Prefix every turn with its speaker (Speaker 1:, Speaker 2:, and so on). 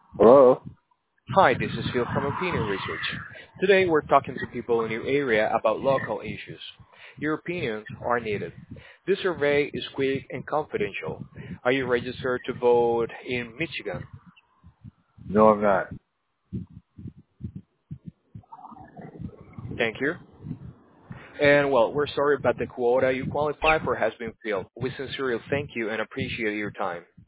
Speaker 1: Hello?
Speaker 2: Hi, this is Phil from Opinion Research. Today we're talking to people in your area about local issues. Your opinions are needed. This survey is quick and confidential. Are you registered to vote in Michigan?
Speaker 1: No, I'm not.
Speaker 2: Thank you. And well, we're sorry, but the quota you qualify for has been filled. We sincerely thank you and appreciate your time.